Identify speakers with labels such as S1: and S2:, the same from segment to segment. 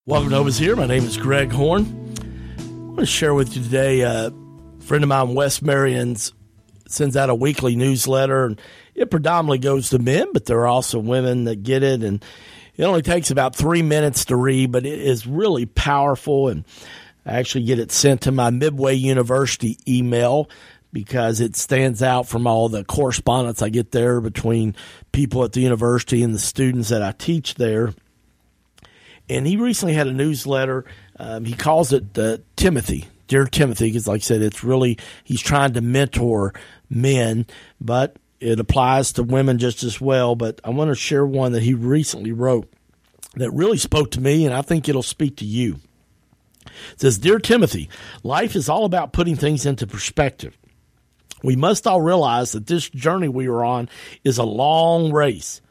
S1: Welcome to Hope is Here. My name is Greg Horn. I want to share with you today a friend of mine, Wes Marions, sends out a weekly newsletter. And it predominantly goes to men, but there are also women that get it. And it only takes about 3 minutes to read, but it is really powerful. And I actually get it sent to my Midway University email because it stands out from all the correspondence I get there between people at the university and the students that I teach there. And he recently had a newsletter. He calls it Timothy, Dear Timothy, because like I said, it's really, he's trying to mentor men, but it applies to women just as well. But I want to share one that he recently wrote that really spoke to me, and I think it'll speak to you. It says, Dear Timothy, life is all about putting things into perspective. We must all realize that this journey we are on is a long race.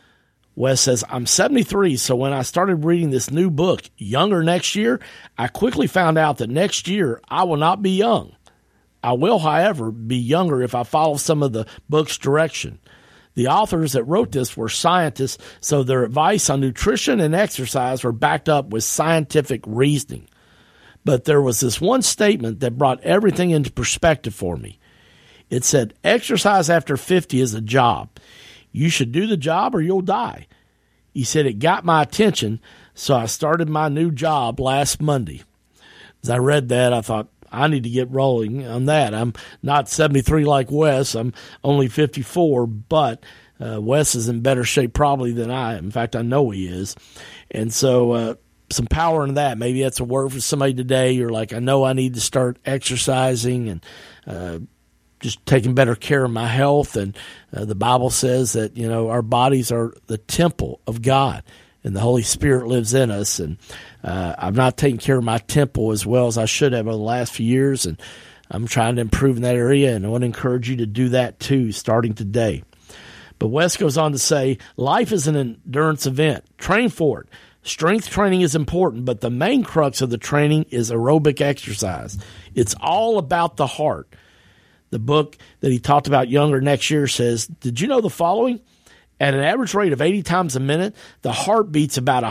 S1: Wes says, I'm 73, so when I started reading this new book, Younger Next Year, I quickly found out that next year I will not be young. I will, however, be younger if I follow some of the book's direction. The authors that wrote this were scientists, so their advice on nutrition and exercise were backed up with scientific reasoning. But there was this one statement that brought everything into perspective for me. It said, exercise after 50 is a job. You should do the job or you'll die. He said it got my attention, so I started my new job last Monday. As I read that, I thought, I need to get rolling on that. I'm not 73 like Wes. I'm only 54, but Wes is in better shape probably than I am. In fact, I know he is. And so some power in that. Maybe that's a word for somebody today. You're like, I know I need to start exercising and just taking better care of my health. And the Bible says that, you know, our bodies are the temple of God and the Holy Spirit lives in us. And I'm not taking care of my temple as well as I should have over the last few years. And I'm trying to improve in that area. And I want to encourage you to do that too, starting today. But Wes goes on to say, life is an endurance event. Train for it. Strength training is important, but the main crux of the training is aerobic exercise. It's all about the heart. The book that he talked about Younger Next Year says, did you know the following? At an average rate of 80 times a minute, the heart beats about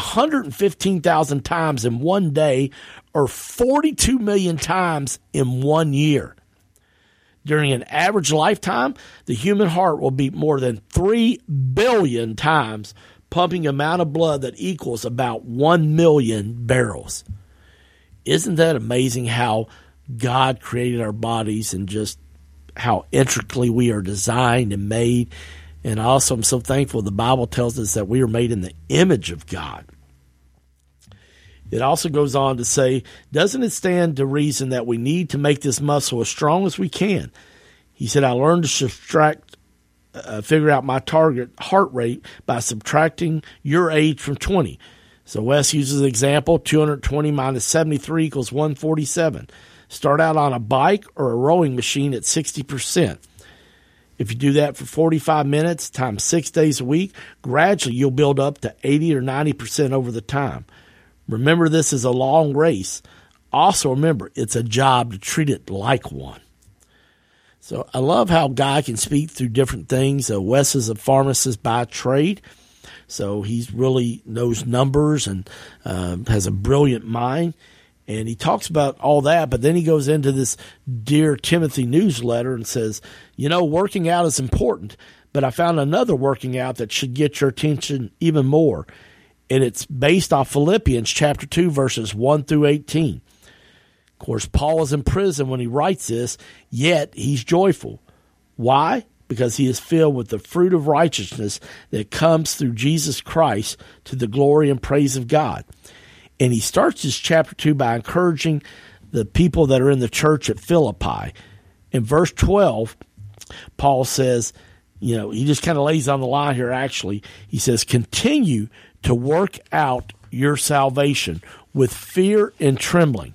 S1: 115,000 times in one day or 42 million times in 1 year. During an average lifetime, the human heart will beat more than 3 billion times, pumping an amount of blood that equals about 1 million barrels. Isn't that amazing how God created our bodies and just how intricately we are designed and made? And also I'm so thankful the Bible tells us that we are made in the image of God. It also goes on to say, doesn't it stand to reason that we need to make this muscle as strong as we can? He said, I learned to figure out my target heart rate by subtracting your age from 20. So Wes uses an example, 220 minus 73 equals 147. Start out on a bike or a rowing machine at 60%. If you do that for 45 minutes times 6 days a week, gradually you'll build up to 80 or 90% over the time. Remember, this is a long race. Also remember, it's a job to treat it like one. So I love how God can speak through different things. Wes is a pharmacist by trade, so he really knows numbers and has a brilliant mind. And he talks about all that, but then he goes into this Dear Timothy newsletter and says, you know, working out is important, but I found another working out that should get your attention even more. And it's based off Philippians chapter 2, verses 1 through 18. Of course, Paul is in prison when he writes this, yet he's joyful. Why? Because he is filled with the fruit of righteousness that comes through Jesus Christ to the glory and praise of God. And he starts this chapter 2 by encouraging the people that are in the church at Philippi. In verse 12, Paul says, you know, he just kind of lays on the line here actually. He says, continue to work out your salvation with fear and trembling.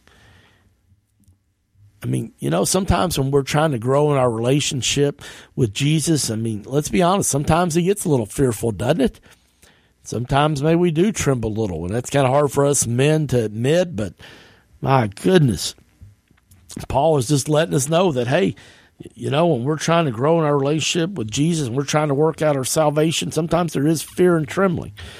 S1: I mean, you know, sometimes when we're trying to grow in our relationship with Jesus, I mean, let's be honest, sometimes he gets a little fearful, doesn't it? Sometimes maybe we do tremble a little, and that's kind of hard for us men to admit, but my goodness, Paul is just letting us know that, hey, you know, when we're trying to grow in our relationship with Jesus and we're trying to work out our salvation, sometimes there is fear and trembling.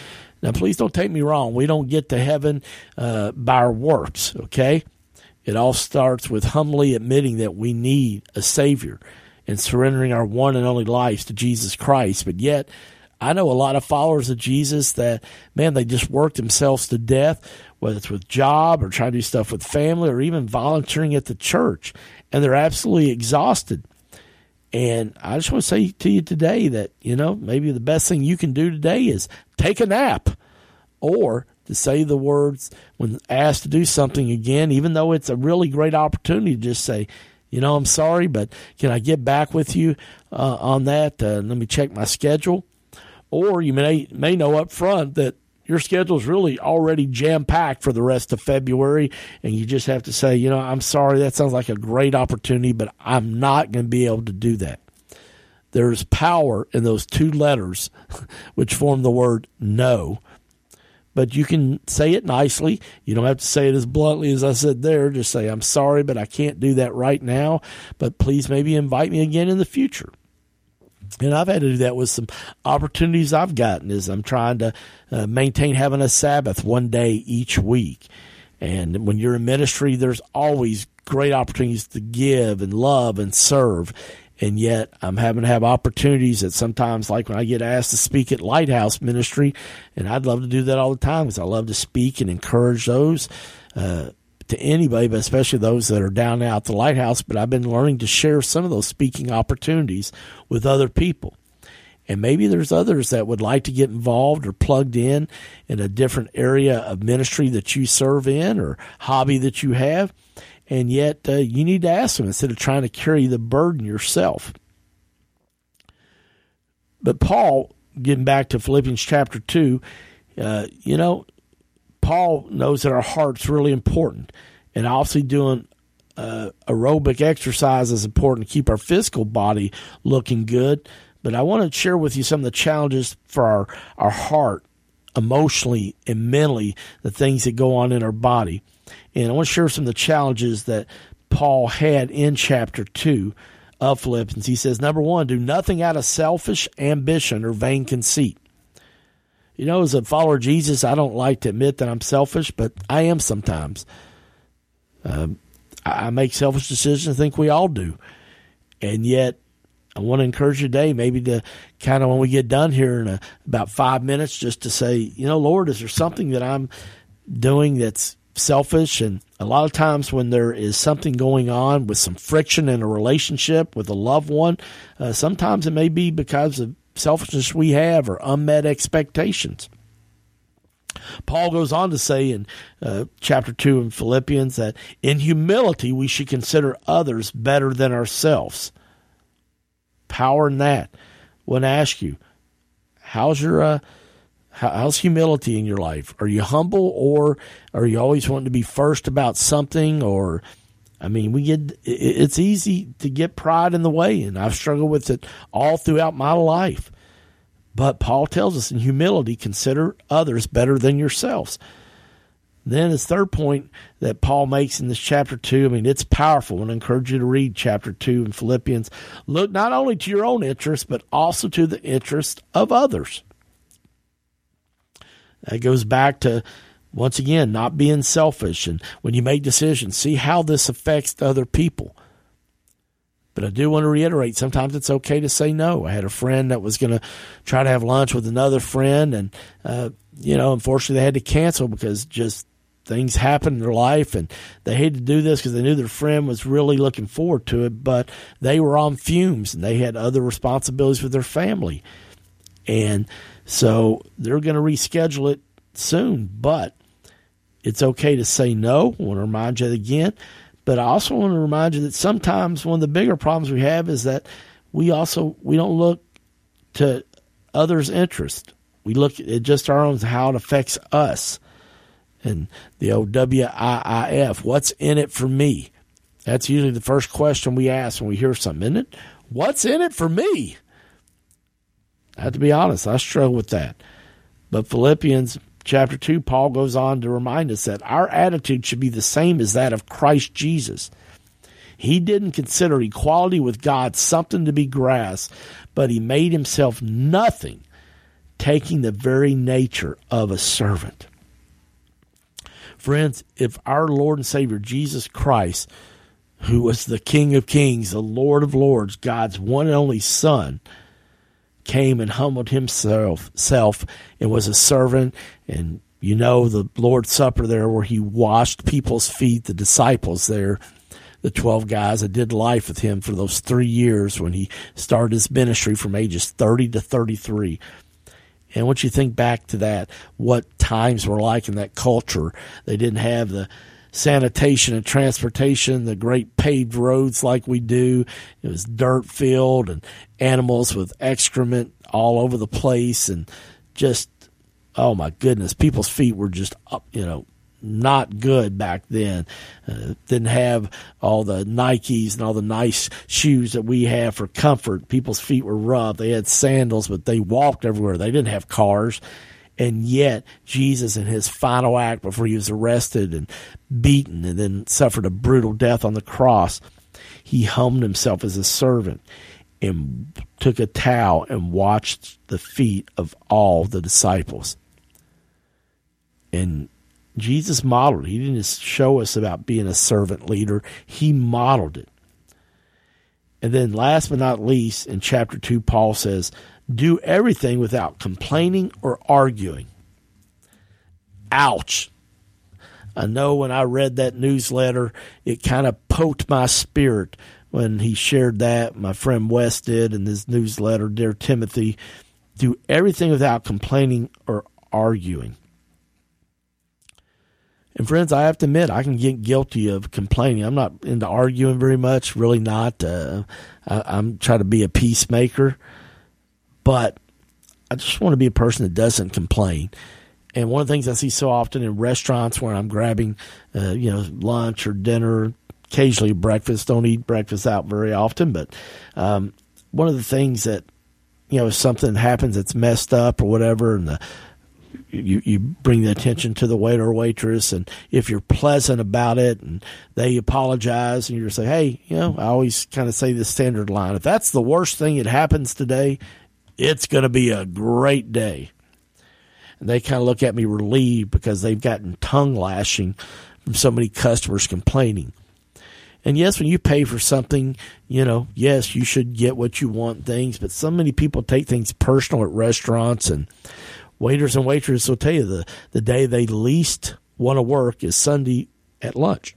S1: Now, please don't take me wrong. We don't get to heaven by our works, okay? It all starts with humbly admitting that we need a Savior and surrendering our one and only lives to Jesus Christ. But yet, I know a lot of followers of Jesus that, man, they just work themselves to death, whether it's with job or trying to do stuff with family or even volunteering at the church, and they're absolutely exhausted. And I just want to say to you today that, maybe the best thing you can do today is take a nap, or to say the words when asked to do something again, even though it's a really great opportunity to just say, I'm sorry, but can I get back with you on that? Let me check my schedule. Or you may know up front that your schedule is really already jam-packed for the rest of February, and you just have to say, I'm sorry, that sounds like a great opportunity, but I'm not going to be able to do that. There's power in those two letters, which form the word no. But you can say it nicely. You don't have to say it as bluntly as I said there. Just say, I'm sorry, but I can't do that right now, but please maybe invite me again in the future. And I've had to do that with some opportunities I've gotten as I'm trying to maintain having a Sabbath one day each week. And when you're in ministry, there's always great opportunities to give and love and serve. And yet I'm having to have opportunities that sometimes, like when I get asked to speak at Lighthouse Ministry, and I'd love to do that all the time because I love to speak and encourage those to anybody, but especially those that are down out at the Lighthouse. But I've been learning to share some of those speaking opportunities with other people. And maybe there's others that would like to get involved or plugged in a different area of ministry that you serve in or hobby that you have. And yet you need to ask them instead of trying to carry the burden yourself. But Paul, getting back to Philippians chapter 2, Paul knows that our heart's really important. And obviously doing aerobic exercise is important to keep our physical body looking good. But I want to share with you some of the challenges for our heart, emotionally and mentally, the things that go on in our body. And I want to share some of the challenges that Paul had in chapter 2 of Philippians. He says, number 1, do nothing out of selfish ambition or vain conceit. As a follower of Jesus, I don't like to admit that I'm selfish, but I am sometimes. I make selfish decisions. I think we all do. And yet, I want to encourage you today, maybe to kind of, when we get done here in about 5 minutes, just to say, Lord, is there something that I'm doing that's selfish? And a lot of times when there is something going on with some friction in a relationship with a loved one, sometimes it may be because of selfishness we have or unmet expectations. Paul goes on to say in chapter 2 in Philippians that in humility we should consider others better than ourselves. Power in that. I want to ask you, how's humility in your life? Are you humble, or are you always wanting to be first about something? Or, it's easy to get pride in the way, and I've struggled with it all throughout my life. But Paul tells us in humility, consider others better than yourselves. Then his third point that Paul makes in this chapter 2, it's powerful, and I encourage you to read chapter 2 in Philippians. Look not only to your own interest, but also to the interest of others. That goes back to, once again, not being selfish. And when you make decisions, see how this affects other people. But I do want to reiterate, sometimes it's okay to say no. I had a friend that was going to try to have lunch with another friend, and, unfortunately they had to cancel because just things happened in their life, and they hated to do this because they knew their friend was really looking forward to it, but they were on fumes, and they had other responsibilities with their family. And so they're going to reschedule it soon, but it's okay to say no. I want to remind you again. But I also want to remind you that sometimes one of the bigger problems we have is that we don't look to others' interest. We look at just our own, how it affects us. And the old WIIF, what's in it for me? That's usually the first question we ask when we hear something, isn't it? What's in it for me? I have to be honest, I struggle with that. But Philippians chapter 2, Paul goes on to remind us that our attitude should be the same as that of Christ Jesus. He didn't consider equality with God something to be grasped, but he made himself nothing, taking the very nature of a servant. Friends, if our Lord and Savior Jesus Christ, who was the King of Kings, the Lord of Lords, God's one and only Son, came and humbled himself and was a servant, and you know the Lord's Supper there where he washed people's feet, the disciples there, the 12 guys that did life with him for those 3 years when he started his ministry from ages 30 to 33. And once you think back to that, what times were like in that culture, they didn't have the sanitation and transportation, the great paved roads like we do. It was dirt filled and animals with excrement all over the place, and just, oh my goodness, people's feet were just, not good back then. Didn't have all the Nikes and all the nice shoes that we have for comfort. People's feet were rough. They had sandals, but they walked everywhere. They didn't have cars. And yet, Jesus, in his final act before he was arrested and beaten and then suffered a brutal death on the cross, he humbled himself as a servant and took a towel and washed the feet of all the disciples. And Jesus modeled it. He didn't just show us about being a servant leader. He modeled it. And then last but not least, in chapter 2, Paul says, do everything without complaining or arguing. Ouch. I know when I read that newsletter, it kind of poked my spirit when he shared that. My friend Wes did in his newsletter, Dear Timothy, do everything without complaining or arguing. And friends, I have to admit, I can get guilty of complaining. I'm not into arguing very much, really not. I'm trying to be a peacemaker. But I just want to be a person that doesn't complain. And one of the things I see so often in restaurants where I'm grabbing, lunch or dinner, occasionally breakfast, don't eat breakfast out very often, but one of the things that, if something happens that's messed up or whatever, and you bring the attention to the waiter or waitress, and if you're pleasant about it and they apologize and you say, hey, I always kind of say the standard line, if that's the worst thing that happens today, it's going to be a great day. And they kind of look at me relieved because they've gotten tongue lashing from so many customers complaining. And yes, when you pay for something, yes, you should get what you want things, but so many people take things personal at restaurants, and waiters and waitresses will tell you the day they least want to work is Sunday at lunch.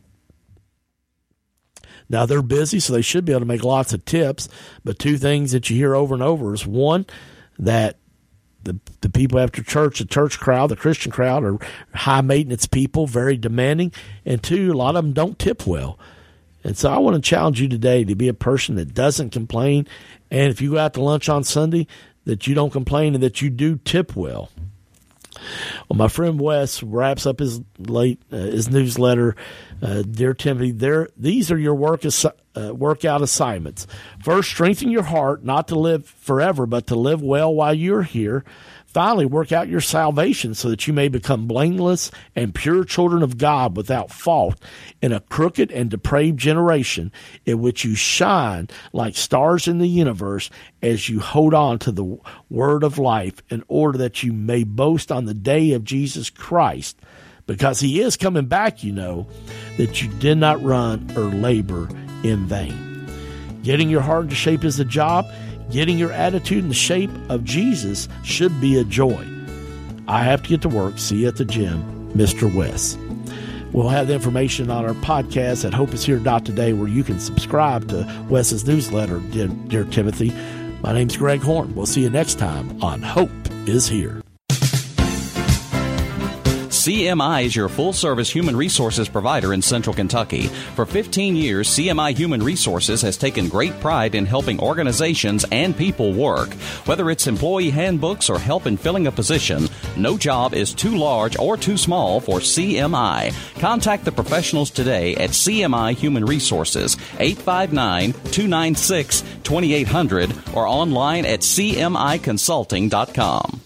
S1: Now, they're busy, so they should be able to make lots of tips, but two things that you hear over and over is, one, that the people after church, the church crowd, the Christian crowd, are high-maintenance people, very demanding, and two, a lot of them don't tip well. And so I want to challenge you today to be a person that doesn't complain, and if you go out to lunch on Sunday, that you don't complain and that you do tip well. Well, my friend Wes wraps up his newsletter, Dear Timothy, these are your workout assignments. First, strengthen your heart, not to live forever, but to live well while you're here. Finally, work out your salvation so that you may become blameless and pure children of God without fault in a crooked and depraved generation in which you shine like stars in the universe as you hold on to the word of life, in order that you may boast on the day of Jesus Christ, because he is coming back, that you did not run or labor in vain. Getting your heart into shape is a job. Getting your attitude in the shape of Jesus should be a joy. I have to get to work. See you at the gym, Mr. Wes. We'll have the information on our podcast at hopeishere.today, where you can subscribe to Wes's newsletter, Dear Timothy. My name's Greg Horn. We'll see you next time on Hope is Here.
S2: CMI is your full-service human resources provider in Central Kentucky. For 15 years, CMI Human Resources has taken great pride in helping organizations and people work. Whether it's employee handbooks or help in filling a position, no job is too large or too small for CMI. Contact the professionals today at CMI Human Resources, 859-296-2800, or online at cmiconsulting.com.